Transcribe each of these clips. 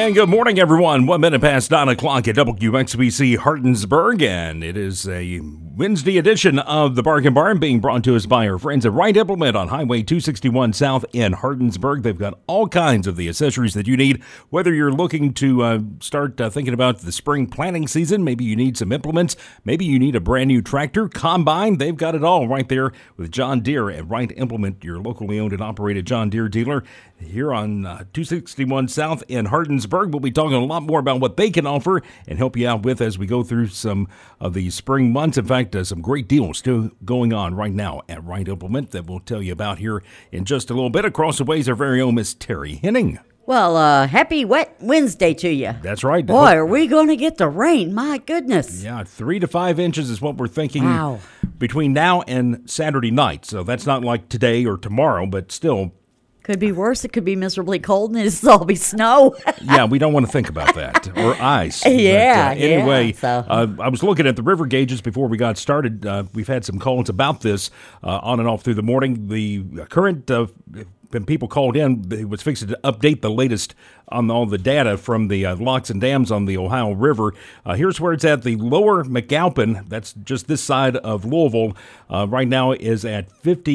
And good morning, everyone. 1 minute past 9 o'clock at WXBC Hardinsburg, and it is a Wednesday edition of the Bargain Barn being brought to us by our friends at Wright Implement on Highway 261 South in Hardinsburg. They've got all kinds of the accessories that you need, whether you're looking to start thinking about the spring planting season. Maybe you need some implements. Maybe you need a brand new tractor, combine. They've got it all right there with John Deere at Wright Implement, your locally owned and operated John Deere dealer here on 261 South in Hardinsburg. We'll be talking a lot more about what they can offer and help you out with as we go through some of the spring months. In fact, some great deals still going on right now at Wright Implement that we'll tell you about here in just a little bit. Across the ways, our very own Miss Terry Henning. Well, happy wet Wednesday to you. That's right. Boy, are we going to get the rain. My goodness. Yeah, 3 to 5 inches is what we're thinking. Wow. Between now and Saturday night. So that's not like today or tomorrow, but still. Could be worse. It could be miserably cold and it'll all be snow. Yeah, we don't want to think about that. Or ice. Yeah. But, anyway, so. I was looking at the river gauges before we got started. We've had some calls about this on and off through the morning. The current, when people called in, it was fixing to update the latest on all the data from the locks and dams on the Ohio River. Here's where it's at. The lower McAlpin, that's just this side of Louisville, right now is at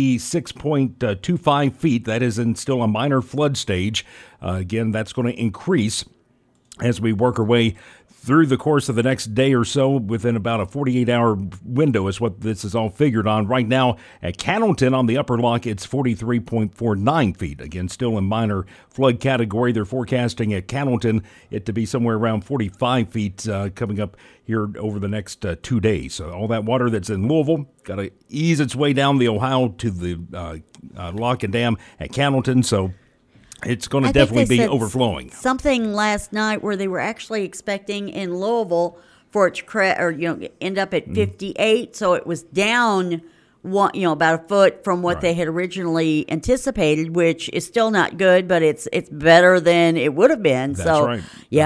56.25 feet. That is in still a minor flood stage. Again, that's going to increase as we work our way through the course of the next day or so. Within about a 48-hour window is what this is all figured on. Right now at Cannelton on the upper lock, it's 43.49 feet. Again, still in minor flood category. They're forecasting at Cannelton it to be somewhere around 45 feet coming up here over the next 2 days. So all that water that's in Louisville got to ease its way down the Ohio to the lock and dam at Cannelton. So it's going to definitely be overflowing. Something last night where they were actually expecting in Louisville for it to end up at 58, so it was down about a foot from what they had originally anticipated, which is still not good, but it's better than it would have been. That's so right.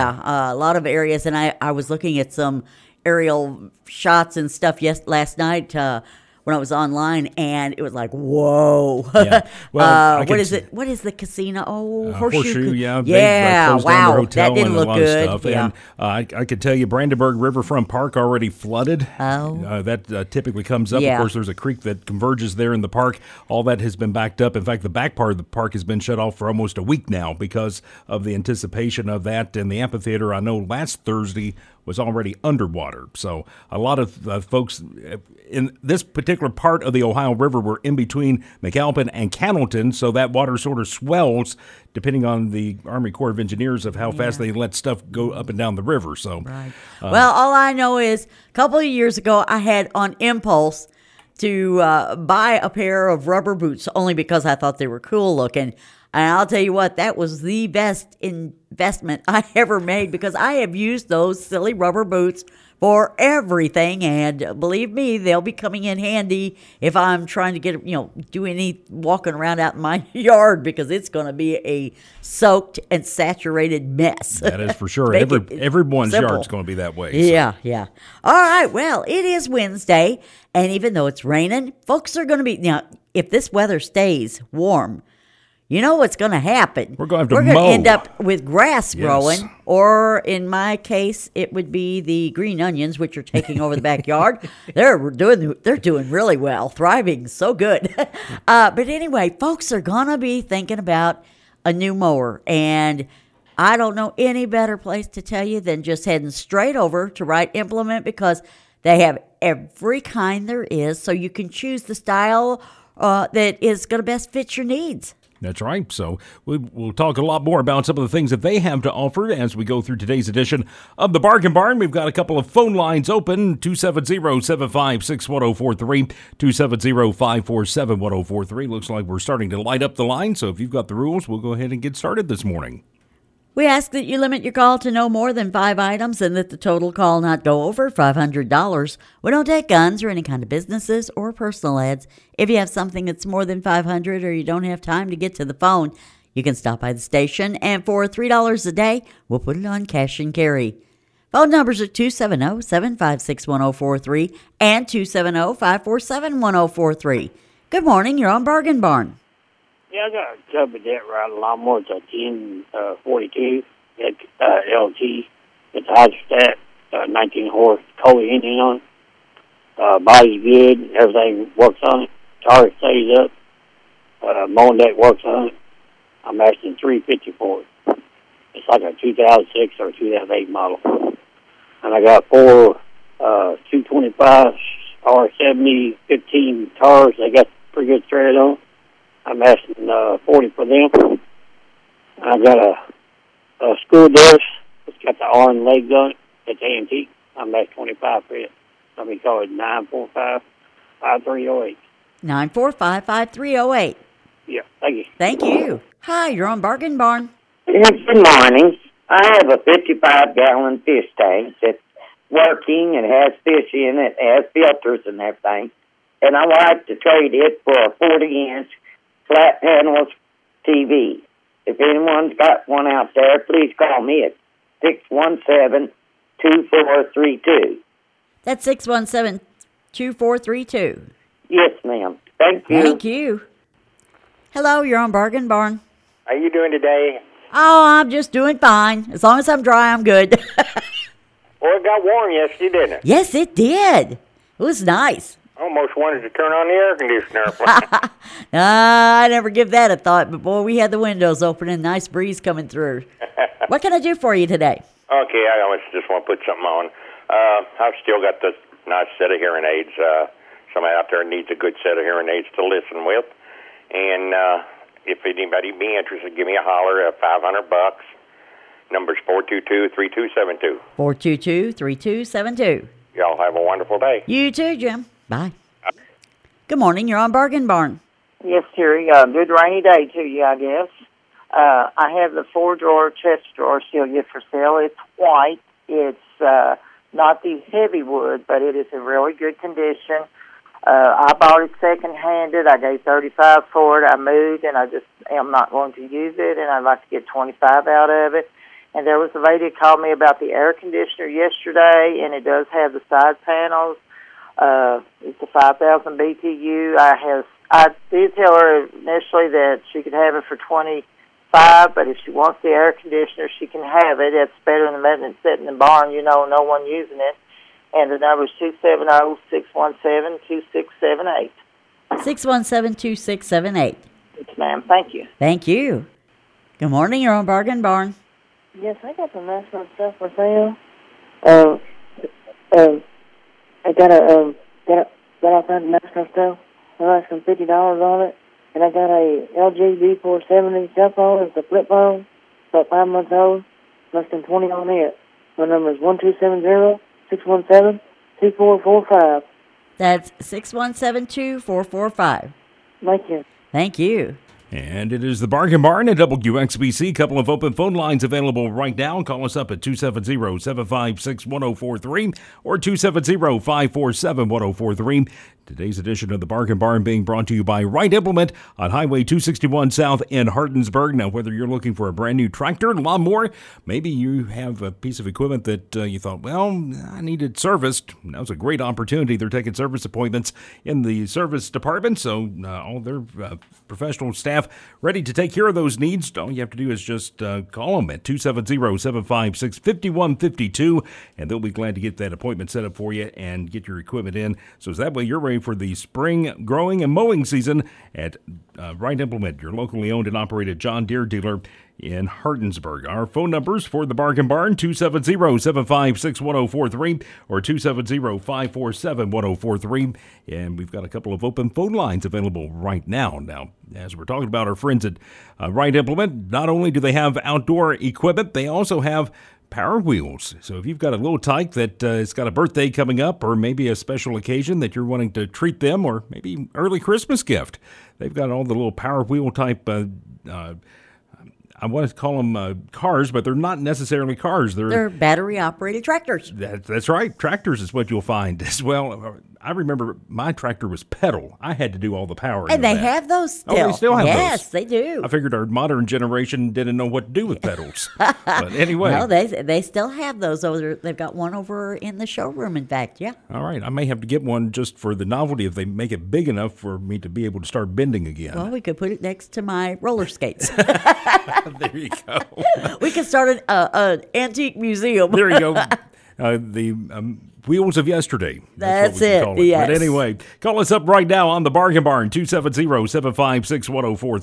A lot of areas, and I was looking at some aerial shots and stuff last night when I was online, and it was like, whoa. Yeah. Well, what is it? What is the casino? Oh, Horseshoe, yeah. Yeah, closed down their wow. hotel That didn't and a look lot good. of stuff. Yeah. And I could tell you Brandenburg Riverfront Park already flooded. Oh. That typically comes up. Yeah. Of course, there's a creek that converges there in the park. All that has been backed up. In fact, the back part of the park has been shut off for almost a week now because of the anticipation of that. And the amphitheater, I know last Thursday was already underwater. So a lot of folks in this particular part of the Ohio River were in between McAlpin and Cannelton, so that water sort of swells depending on the Army Corps of Engineers of how fast they let stuff go up and down the river. So, right. Well, all I know is a couple of years ago I had on impulse to buy a pair of rubber boots only because I thought they were cool looking. And I'll tell you what, that was the best investment I ever made because I have used those silly rubber boots for everything. And believe me, they'll be coming in handy if I'm trying to get, do any walking around out in my yard because it's going to be a soaked and saturated mess. That is for sure. Everyone's yard's going to be that way. So. Yeah. All right. Well, it is Wednesday. And even though it's raining, folks are going to be, if this weather stays warm, you know what's going to happen? We're going to We're have to mow. going to end up with grass growing, Yes. or in my case, it would be the green onions, which are taking over the backyard. They're doing really well, thriving so good. But anyway, folks are going to be thinking about a new mower, and I don't know any better place to tell you than just heading straight over to Wright Implement because they have every kind there is, so you can choose the style that is going to best fit your needs. That's right. So we'll talk a lot more about some of the things that they have to offer as we go through today's edition of the Bargain Barn. We've got a couple of phone lines open, 270-756-1043, 270-547-1043. Looks like we're starting to light up the line, so if you've got the rules, we'll go ahead and get started this morning. We ask that you limit your call to no more than 5 items and that the total call not go over $500. We don't take guns or any kind of businesses or personal ads. If you have something that's more than $500 or you don't have time to get to the phone, you can stop by the station, and for $3 a day, we'll put it on cash and carry. Phone numbers are 270-756-1043 and 270-547-1043. Good morning, you're on Bargain Barn. Yeah, I got a tub of that riding lawnmower. It's a 1042. It LT. It's a hydrostat, 19 horse Coley engine on it. Body's good. Everything works on it. Tire stays up. Mowing deck works on it. I'm asking $350 for it. It's like a 2006 or 2008 model. And I got four 225 R70 15 tires. They got pretty good tread on. I'm asking $40 for them. I got a school bus. It's got the arm legs on it. It's antique. I'm asking $25 for it. Somebody call it 945-5308. 945-5308. Yeah, thank you. Thank you. Hi, you're on Bargain Barn. Yes, good morning. I have a 55-gallon fish tank that's working and has fish in it, has filters and everything. And I would like to trade it for a 40-inch flat panels TV. If anyone's got one out there, please call me at 617-2432. That's 617-2432. Yes, ma'am. Thank you. Thank you. Hello, you're on Bargain Barn. How you doing today? Oh, I'm just doing fine. As long as I'm dry, I'm good. Well, it got warm yesterday, didn't it? Yes, it did. It was nice. Almost wanted to turn on the air conditioner. I never give that a thought, but boy, we had the windows open and nice breeze coming through. What can I do for you today? Okay, I always just want to put something on. I've still got the nice set of hearing aids. Somebody out there needs a good set of hearing aids to listen with. And if anybody be interested, give me a holler at $500. Number's 422-3272. 422-3272. Y'all have a wonderful day. You too, Jim. Bye. Good morning. You're on Bargain Barn. Yes, Terry. Good rainy day to you, I guess. I have the 4-drawer chest drawer still yet for sale. It's white. It's not the heavy wood, but it is in really good condition. I bought it second-handed. I gave $35 for it. I moved, and I just am not going to use it, and I'd like to get $25 out of it. And there was a lady who called me about the air conditioner yesterday, and it does have the side panels. It's a 5,000 BTU. I did tell her initially that she could have it for $25, but if she wants the air conditioner, she can have it. It's better than letting it sit in the barn, no one using it. And the number is 270-617-2678. 617-2678. Yes, ma'am. Thank you. Thank you. Good morning. You're on Bargain Barn. Yes, I got some national stuff for sale. I got all kinds of national stuff. I got some $50 on it, and I got a LG V470 cell phone. It's a flip phone, about 5 months old. Less than $20 on it. My number is 1-270-617-2445. That's 617-2445. Thank you. Thank you. And it is the Bargain Barn at WXBC. Couple of open phone lines available right now. Call us up at 270-756-1043 or 270-547-1043. Today's edition of the Bargain Barn being brought to you by Wright Implement on Highway 261 South in Hardinsburg. Now, whether you're looking for a brand new tractor, lawnmower, maybe you have a piece of equipment that you thought, well, I need it serviced. Now's a great opportunity. They're taking service appointments in the service department, so all their professional staff ready to take care of those needs. All you have to do is just call them at 270-756-5152, and they'll be glad to get that appointment set up for you and get your equipment in. So that way you're ready for the spring growing and mowing season at Wright Implement, your locally owned and operated John Deere dealer in Hardinsburg. Our phone numbers for the Bargain Barn, 270-756-1043 or 270-547-1043. And we've got a couple of open phone lines available right now. Now, as we're talking about our friends at Wright Implement, not only do they have outdoor equipment, they also have Power Wheels. So if you've got a little tyke that has got a birthday coming up or maybe a special occasion that you're wanting to treat them or maybe early Christmas gift, they've got all the little Power Wheel type I want to call them cars, but they're not necessarily cars. They're battery-operated tractors. That's right. Tractors is what you'll find as well. I remember my tractor was pedal. I had to do all the powering. And they of that. have those still. Oh, they still have those. Yes, they do. I figured our modern generation didn't know what to do with pedals. But anyway. No, they still have those over there. They've got one over in the showroom, in fact, yeah. All right. I may have to get one just for the novelty if they make it big enough for me to be able to start bending again. Well, we could put it next to my roller skates. There you go. We could start an antique museum. There you go. The wheels of yesterday. That's what we should it, call yes. But anyway, call us up right now on the Bargain Barn, 270-756-1043 or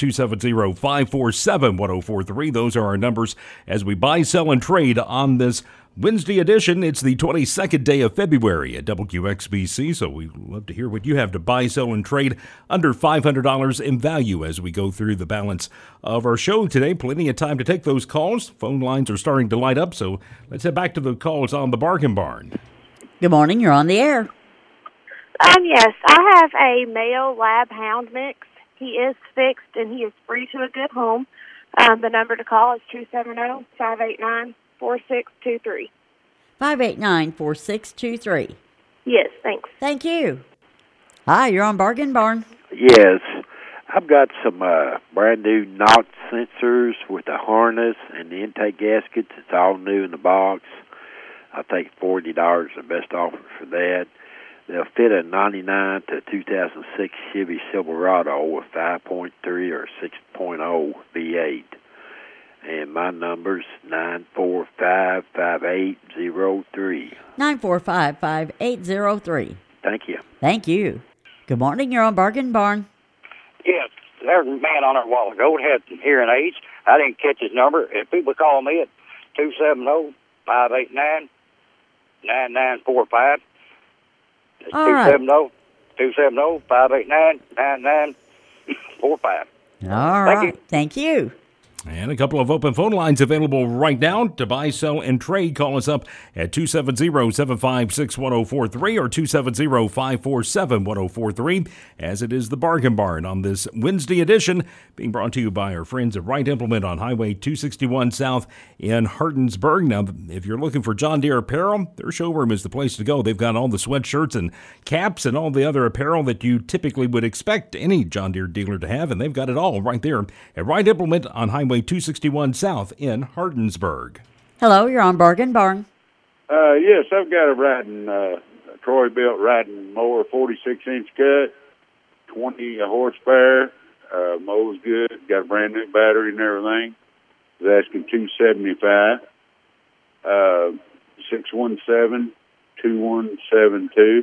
270-547-1043. Those are our numbers as we buy, sell, and trade on this Wednesday edition. It's the 22nd day of February at WXBC, so we'd love to hear what you have to buy, sell, and trade under $500 in value as we go through the balance of our show today. Plenty of time to take those calls. Phone lines are starting to light up, so let's head back to the calls on the Bargain Barn. Good morning. You're on the air. Yes, I have a male lab hound mix. He is fixed and he is free to a good home. The number to call is 270-589-4623. 589-4623. Yes, thanks. Thank you. Hi, you're on Bargain Barn. Yes. I've got some brand new NOx sensors with the harness and the intake gaskets. It's all new in the box. I think $40 is the best offer for that. They'll fit a 99 to 2006 Chevy Silverado with 5.3 or 6.0 V8. And my number's 945-5803. 945-5803. Thank you. Thank you. Good morning. You're on Bargain Barn. Yes, there was a man on there a while ago that had some hearing aids. I didn't catch his number. If people call me at 270-589-9945. It's All right. 270-589-9945. All right. Thank you. And a couple of open phone lines available right now to buy, sell, and trade. Call us up at 270-756-1043 or 270-547-1043, as it is the Bargain Barn on this Wednesday edition, being brought to you by our friends at Wright Implement on Highway 261 South in Hardinsburg. Now, if you're looking for John Deere apparel, their showroom is the place to go. They've got all the sweatshirts and caps and all the other apparel that you typically would expect any John Deere dealer to have, and they've got it all right there at Wright Implement on Highway 261 South in Hardinsburg. Hello, you're on Bargain Barn. Yes, I've got a Troy-built riding mower, 46-inch cut, 20 horsepower, mows good, got a brand new battery and everything. I was asking $275, 617-2172.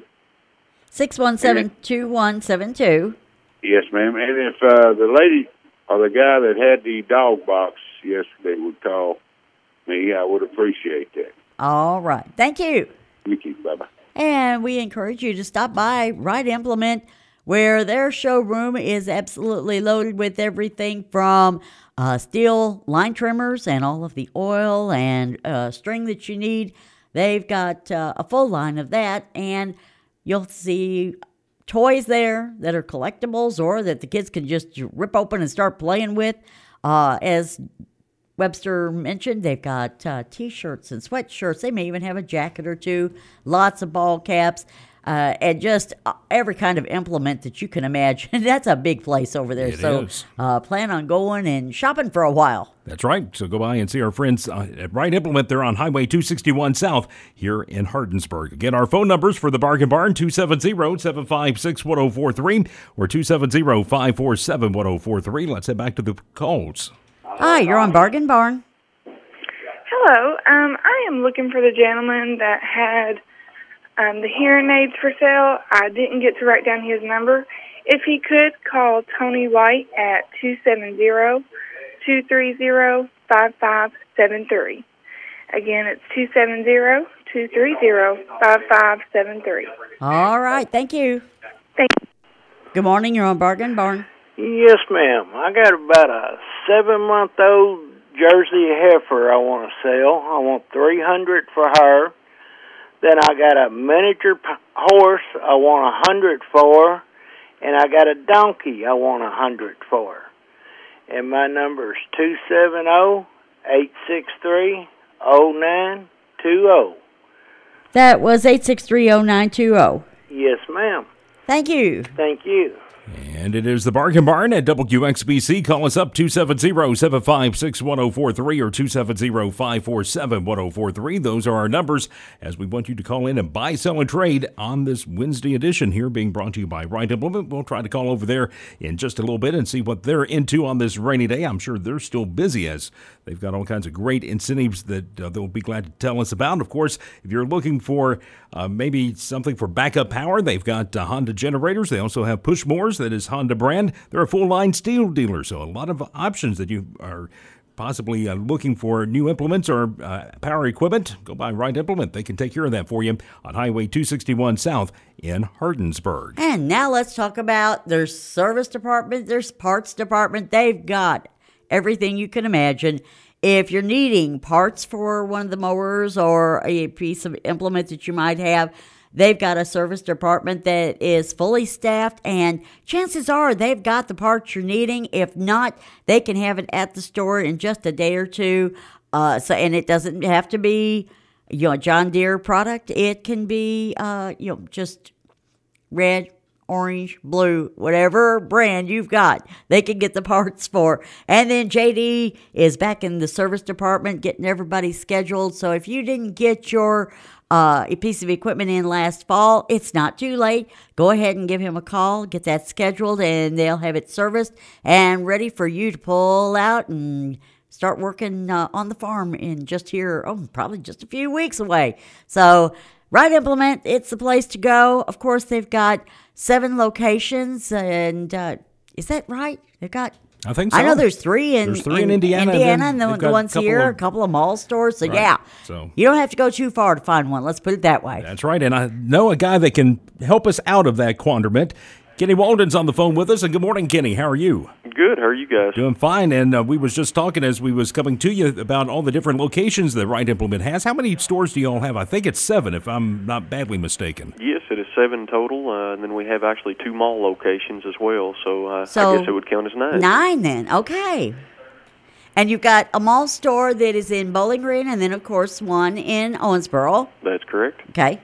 617-2172. Yes, ma'am. And if the lady or the guy that had the dog box yesterday would call me, I would appreciate that. All right. Thank you. Thank you. Bye-bye. And we encourage you to stop by Wright Implement, where their showroom is absolutely loaded with everything from steel line trimmers and all of the oil and string that you need. They've got a full line of that, and you'll see toys there that are collectibles or that the kids can just rip open and start playing with. As Webster mentioned, they've got T-shirts and sweatshirts. They may even have a jacket or two, lots of ball caps, and just every kind of implement that you can imagine. That's a big place over there. It is. Plan on going and shopping for a while. That's right. So go by and see our friends at Wright Implement. They're on Highway 261 South here in Hardinsburg. Again, our phone numbers for the Bargain Barn, 270-756-1043 or 270-547-1043. Let's head back to the calls. Hi, you're on Bargain Barn. Hello. I am looking for the gentleman that had the hearing aids for sale. I didn't get to write down his number. If he could, call Tony White at 270-230-5573. Again, it's 270-230-5573. All right, thank you. Thank you. Good morning, you're on Bargain Barn. Yes, ma'am. I got about a 7-month-old Jersey heifer I want to sell. I want $300 for her. Then I got a miniature horse I want $100 for, and I got a donkey I want $100 for. And my number is 270-863-0920. That was 8630920. Yes, ma'am. Thank you. Thank you. And it is the Bargain Barn at WXBC. Call us up 270-756-1043 or 270-547-1043. Those are our numbers as we want you to call in and buy, sell, and trade on this Wednesday edition here being brought to you by Wright Implement. We'll try to call over there in just a little bit and see what they're into on this rainy day. I'm sure they're still busy as they've got all kinds of great incentives that they'll be glad to tell us about. Of course, if you're looking for maybe something for backup power, they've got Honda generators. They also have push mowers. That is Honda brand. They're a full-line steel dealer, so a lot of options that you are possibly looking for new implements or power equipment. Go by Wright Implement. They can take care of that for you on Highway 261 South in Hardinsburg. And now let's talk about their service department, their parts department. They've got everything you can imagine. If you're needing parts for one of the mowers or a piece of implement that you might have, they've got a service department that is fully staffed, and chances are they've got the parts you're needing. If not, they can have it at the store in just a day or two. And it doesn't have to be, a John Deere product. It can be, just red, orange, blue, whatever brand you've got, they can get the parts for. And then JD is back in the service department getting everybody scheduled. So if you didn't get your a piece of equipment in last fall, it's not too late. Go ahead and give him a call, get that scheduled, and they'll have it serviced and ready for you to pull out and start working on the farm in probably just a few weeks away. So Wright Implement, it's the place to go. Of course, they've got 7 locations, and is that right? They've got, I think so. I know there's 3 in Indiana, and the ones here, a couple of mall stores. So, right. So you don't have to go too far to find one. Let's put it that way. That's right. And I know a guy that can help us out of that quandrament. Kenny Walden's on the phone with us. And good morning, Kenny. How are you? Good. How are you guys? Doing fine. And we was just talking as we was coming to you about all the different locations that Wright Implement has. How many stores do you all have? I think it's 7, if I'm not badly mistaken. Yes, it is 7 total. And then we have actually 2 mall locations as well. So I guess it would count as 9. 9 then. Okay. And you've got a mall store that is in Bowling Green, and then, of course, one in Owensboro. That's correct. Okay.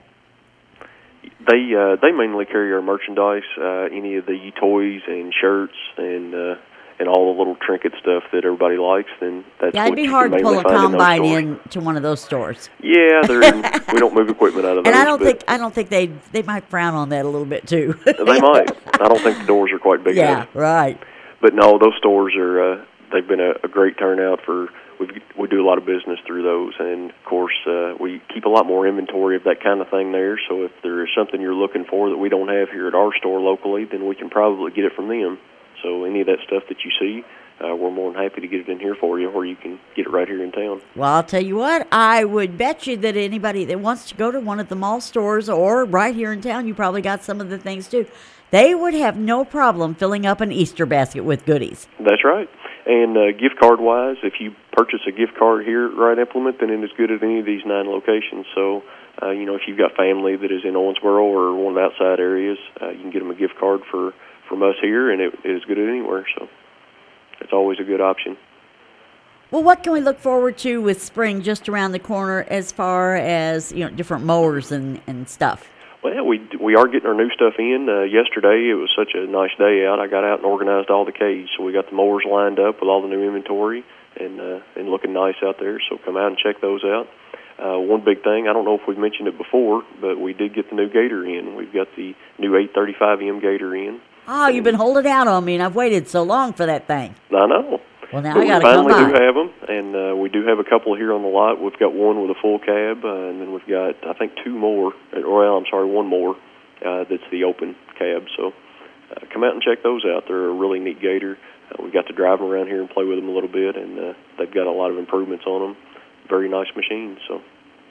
They mainly carry our merchandise, any of the toys and shirts and all the little trinket stuff that everybody likes. Then that's it'd be hard to pull a combine into one of those stores. Yeah, we don't move equipment out of those. And I don't think they might frown on that a little bit too. They might. I don't think the doors are quite big enough. Yeah, right. But no, those stores are. They've been a great turnout for. We do a lot of business through those, and of course we keep a lot more inventory of that kind of thing there. So if there is something you're looking for that we don't have here at our store locally, then we can probably get it from them. So any of that stuff that you see, we're more than happy to get it in here for you, or you can get it right here in town. Well, I'll tell you what, I would bet you that anybody that wants to go to one of the mall stores or right here in town, you probably got some of the things too. They would have no problem filling up an Easter basket with goodies. That's right. And gift card-wise, if you purchase a gift card here at Wright Implement, then it is good at any of these 9 locations. So, if you've got family that is in Owensboro or one of the outside areas, you can get them a gift card from us here, and it is good at anywhere. So it's always a good option. Well, what can we look forward to with spring just around the corner as far as, different mowers and stuff? Well, we are getting our new stuff in. Yesterday, it was such a nice day out. I got out and organized all the cage, so we got the mowers lined up with all the new inventory and looking nice out there. So come out and check those out. One big thing, I don't know if we've mentioned it before, but we did get the new Gator in. We've got the new 835M Gator in. Oh, you've been holding out on me, and I've waited so long for that thing. I know. Well, now I got to come by. We finally do have them, and we do have a couple here on the lot. We've got one with a full cab, and then we've got, I think, 2 more. One more that's the open cab. So come out and check those out. They're a really neat Gator. We got to drive them around here and play with them a little bit, and they've got a lot of improvements on them. Very nice machines. So,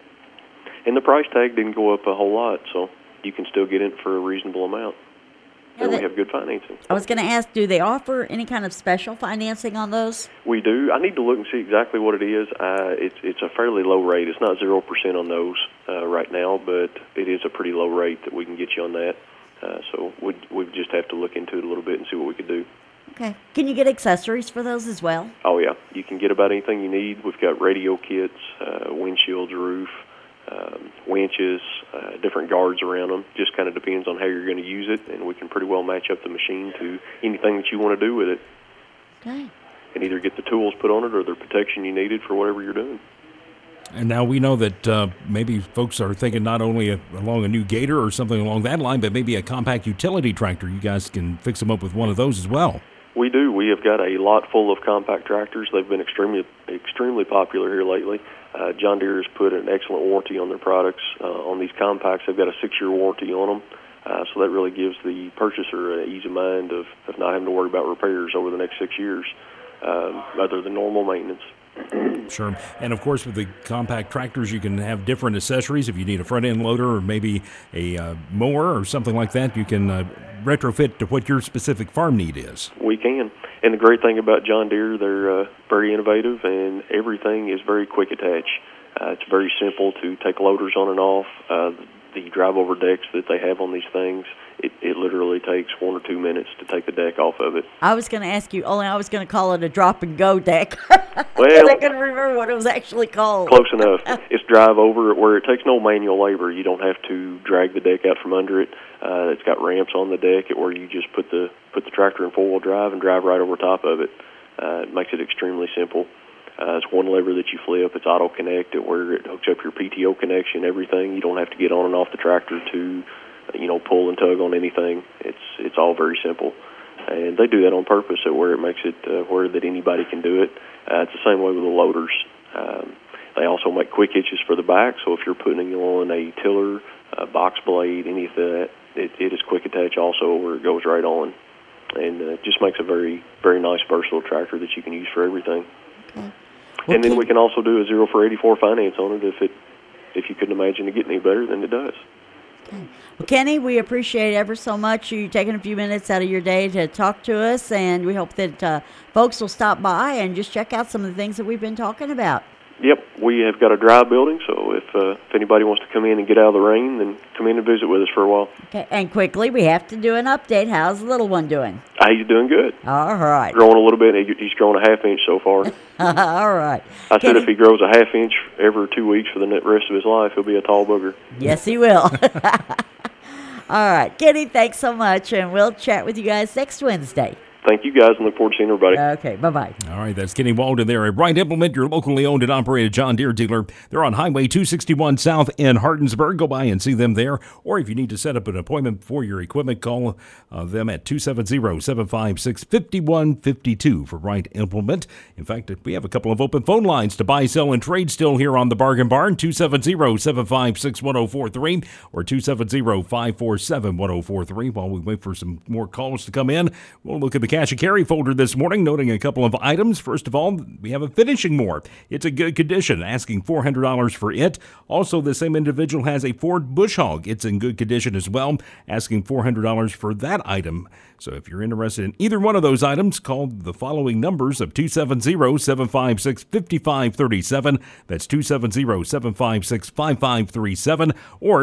and the price tag didn't go up a whole lot, so you can still get it for a reasonable amount. And we have good financing. I was going to ask, do they offer any kind of special financing on those? We do. I need to look and see exactly what it is. It's a fairly low rate. It's not 0% on those right now, but it is a pretty low rate that we can get you on that. So we'd just have to look into it a little bit and see what we could do. Okay. Can you get accessories for those as well? Oh, yeah. You can get about anything you need. We've got radio kits, windshields, roof, winches, different guards around them. Just kind of depends on how you're going to use it, and we can pretty well match up the machine to anything that you want to do with it. Okay. And either get the tools put on it or the protection you needed for whatever you're doing. And now we know that maybe folks are thinking not only along a new Gator or something along that line, but maybe a compact utility tractor. You guys can fix them up with one of those as well. We do. We have got a lot full of compact tractors. They've been extremely popular here lately. John Deere has put an excellent warranty on their products. On these compacts, they've got a 6-year warranty on them. So that really gives the purchaser an ease of mind of not having to worry about repairs over the next 6 years, other than normal maintenance. Sure. And, of course, with the compact tractors, you can have different accessories. If you need a front-end loader or maybe a mower or something like that, you can retrofit to what your specific farm need is. We can. And the great thing about John Deere, they're very innovative, and everything is very quick attach. It's very simple to take loaders on and off. The drive-over decks that they have on these things, it literally takes 1 or 2 minutes to take the deck off of it. I was going to ask you, I was going to call it a drop-and-go deck. Well, I couldn't remember what it was actually called. Close enough. It's drive-over where it takes no manual labor. You don't have to drag the deck out from under it. It's got ramps on the deck where you just put the tractor in four-wheel drive and drive right over top of it. It makes it extremely simple. It's one lever that you flip. It's auto connect, where it hooks up your PTO connection, everything. You don't have to get on and off the tractor to, pull and tug on anything. It's all very simple, and they do that on purpose, where it makes it where that anybody can do it. It's the same way with the loaders. They also make quick hitches for the back, so if you're putting on a tiller, a box blade, any of that, it is quick attach also, where it goes right on, and it just makes a very, very nice versatile tractor that you can use for everything. Okay. And then we can also do a 0 for 84 finance on it if you couldn't imagine it getting any better than it does. Okay. Well, Kenny, we appreciate ever so much you taking a few minutes out of your day to talk to us, and we hope that folks will stop by and just check out some of the things that we've been talking about. Yep, we have got a dry building, so if anybody wants to come in and get out of the rain, then come in and visit with us for a while. Okay, and quickly, we have to do an update. How's the little one doing? He's doing good. All right. Growing a little bit. He's grown a half-inch so far. All right. I said if he grows a half-inch every 2 weeks for the rest of his life, he'll be a tall booger. Yes, he will. All right. Kenny, thanks so much, and we'll chat with you guys next Wednesday. Thank you, guys, and look forward to seeing everybody. Okay, bye-bye. All right, that's Kenny Walden there at Wright Implement, your locally owned and operated John Deere dealer. They're on Highway 261 South in Hardinsburg. Go by and see them there. Or if you need to set up an appointment for your equipment, call them at 270-756-5152 for Wright Implement. In fact, we have a couple of open phone lines to buy, sell, and trade still here on the Bargain Barn, 270-756-1043 or 270-547-1043. While we wait for some more calls to come in, we'll look at the cash and carry folder this morning, noting a couple of items. First of all, we have a finishing mower. It's a good condition, asking $400 for it. Also, the same individual has a Ford Bush Hog. It's in good condition as well, asking $400 for that item. So if you're interested in either one of those items, call the following numbers of 270-756-5537. That's 270-756-5537 or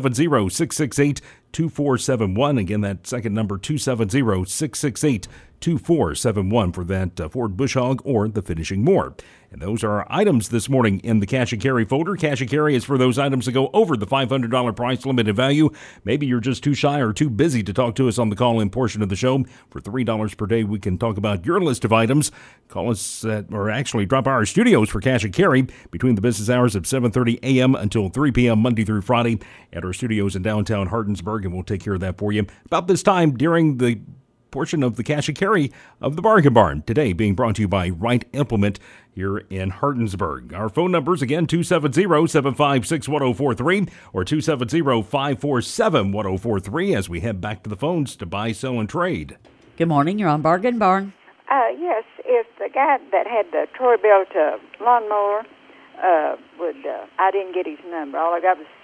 270-668-2471. Again, that second number, 270-668-2471 for that Ford Bush Hog or the finishing mower. And those are our items this morning in the cash and carry folder. Cash and carry is for those items that go over the $500 price limit in value. Maybe you're just too shy or too busy to talk to us on the call-in portion of the show. For $3 per day, we can talk about your list of items. Call us or actually drop by our studios for cash and carry between the business hours of 7:30 a.m. until 3 p.m. Monday through Friday at our studios in downtown Hardinsburg, and we'll take care of that for you about this time during the portion of the cash and carry of the Bargain Barn. Today being brought to you by Wright Implement here in Hardinsburg. Our phone numbers, again, 270-756-1043 or 270-547-1043 as we head back to the phones to buy, sell, and trade. Good morning. You're on Bargain Barn. Yes, if the guy that had the Troy-Bilt lawnmower I didn't get his number. All I got was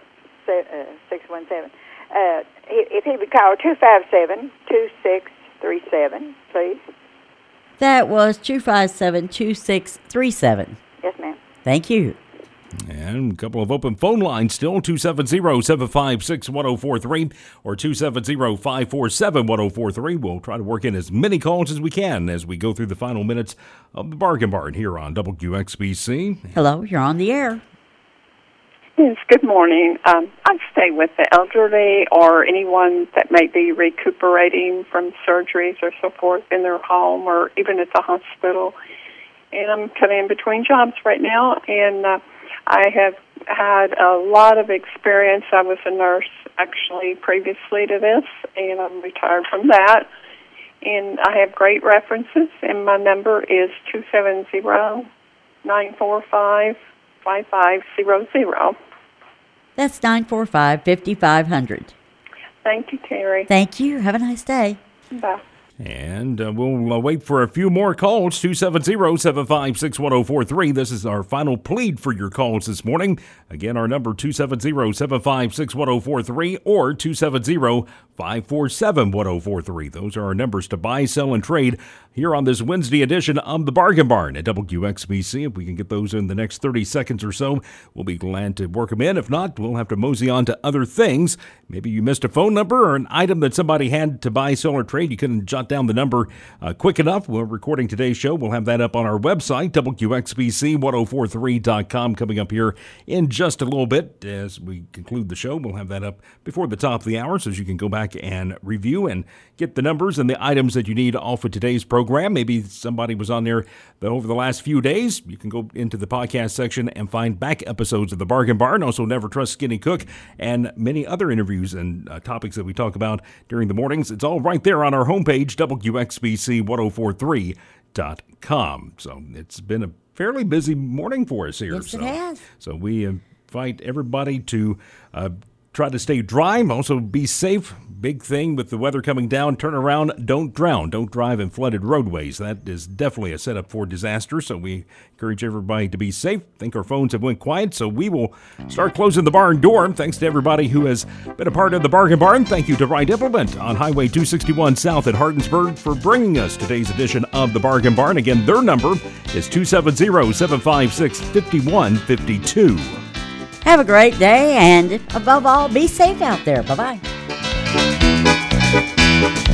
617. If he would call 257-2637, please. That was 257-2637. Yes, ma'am. Thank you. And a couple of open phone lines still, 270-756-1043 or 270-547-1043. We'll try to work in as many calls as we can as we go through the final minutes of the Bargain Barn here on WXBC. Hello, you're on the air. Yes, good morning. I stay with the elderly or anyone that may be recuperating from surgeries or so forth in their home or even at the hospital. And I'm kind of in between jobs right now, and I have had a lot of experience. I was a nurse actually previously to this, and I'm retired from that. And I have great references, and my number is 270-945-5500. That's 945-5500. Thank you, Terry. Thank you. Have a nice day. Bye. And we'll wait for a few more calls, 270-756-1043. This is our final plead for your calls this morning. Again, our number 270-756-1043 or 270-547-1043. Those are our numbers to buy, sell, and trade here on this Wednesday edition of the Bargain Barn at WXBC. If we can get those in the next 30 seconds or so, we'll be glad to work them in. If not, we'll have to mosey on to other things. Maybe you missed a phone number or an item that somebody had to buy, sell, or trade. You couldn't jot down the number quick enough. We're recording today's show. We'll have that up on our website, WXBC1043.com, coming up here in just a little bit. As we conclude the show, we'll have that up before the top of the hour so you can go back and review and get the numbers and the items that you need off of today's program. Maybe somebody was on there over the last few days. You can go into the podcast section and find back episodes of the Bargain Barn. Also, Never Trust Skinny Cook and many other interviews and topics that we talk about during the mornings. It's all right there on our homepage, WXBC1043.com. So it's been a fairly busy morning for us here. Yes, it has. So we invite everybody to try to stay dry. Also, be safe. Big thing with the weather coming down. Turn around. Don't drown. Don't drive in flooded roadways. That is definitely a setup for disaster. So we encourage everybody to be safe. I think our phones have went quiet, so we will start closing the barn door. Thanks to everybody who has been a part of the Bargain Barn. Thank you to Wright Implement on Highway 261 South at Hardinsburg for bringing us today's edition of the Bargain Barn. Again, their number is 270-756-5152. Have a great day, and above all, be safe out there. Bye-bye.